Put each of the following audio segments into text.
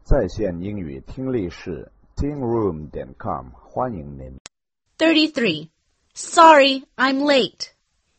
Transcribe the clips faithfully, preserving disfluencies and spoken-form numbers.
在线英语听力室 ting room dot com 欢迎您。 thirty-three. Sorry, I'm late.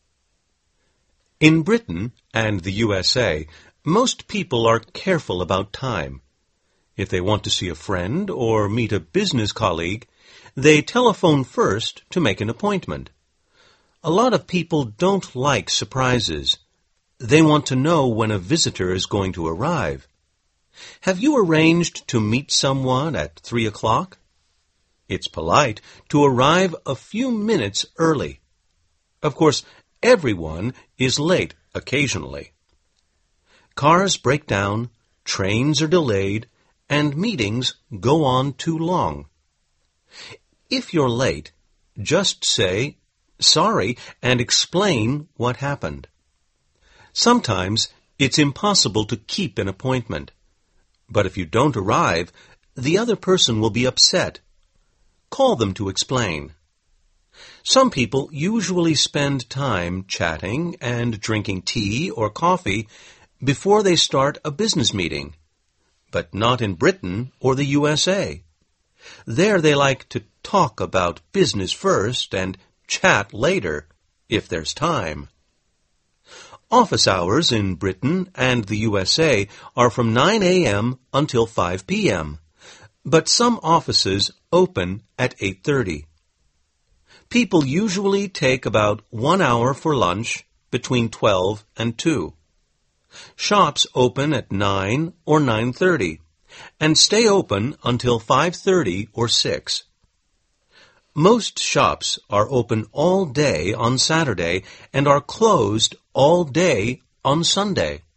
In Britain and the U S A, most people are careful about time. If they want to see a friend or meet a business colleague, they telephone first to make an appointment. A lot of people don't like surprises. They want to know when a visitor is going to arrive. Have you arranged to meet someone at three o'clock? It's polite to arrive a few minutes early. Of course, everyone is late occasionally. Cars break down, trains are delayed, and meetings go on too long. If you're late, just say, sorry, and explain what happened. Sometimes it's impossible to keep an appointment. But if you don't arrive, the other person will be upset. Call them to explain. Some people usually spend time chatting and drinking tea or coffee before they start a business meeting. But not in Britain or the U S A. There they like to talk about business first and chat later, if there's time. Office hours in Britain and the U S A are from nine a.m. until five p.m., but some offices open at eight thirty. People usually take about one hour for lunch between twelve and two. Shops open at nine or nine thirty and stay open until five thirty or six. Most shops are open all day on Saturday and are closed all day on Sunday.